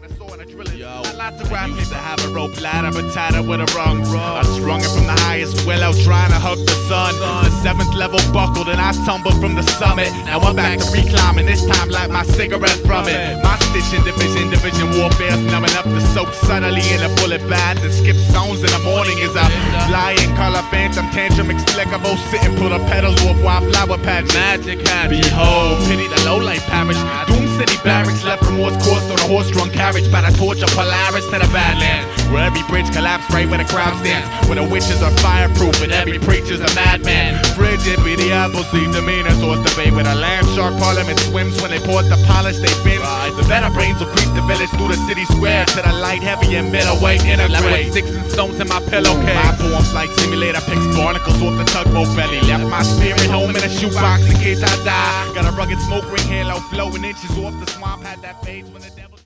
Yo, I used to have a rope ladder, but tied up with a rungs. I strung it from the highest willow, trying to hug the sun. The 7th level buckled and I tumbled from the summit. Now I'm back to reclimbing, this time like my cigarette from it. My stitch in division warfare's numb enough to soak subtly in a bullet bath and skip zones in the morning is a flying color phantom tantrum explicable. Sit and pull the petals off wildflower patch. Magic hat. Behold, pity the low light parish. Doom City barracks left from Morse coursed on a horse-drawn carriage by the torch of Polaris to the Badlands, where every bridge collapsed right where the crowd stands, where the witches are fireproof and every preacher's a madman. Frigid be the apple seed demeanor towards the bay where the land shark parliament swims when they pause to polish they fins. The better brains will creep the village through the city square to the light heavy and middleweight integrate. Sticks and stones in my pillowcase. My forms like simulator picks barnacles off the tugboat belly. Left my spirit home in a shoebox in case I die. Got a rugged smoke ring halo flowing inches off the swamp. Had that phase when the devil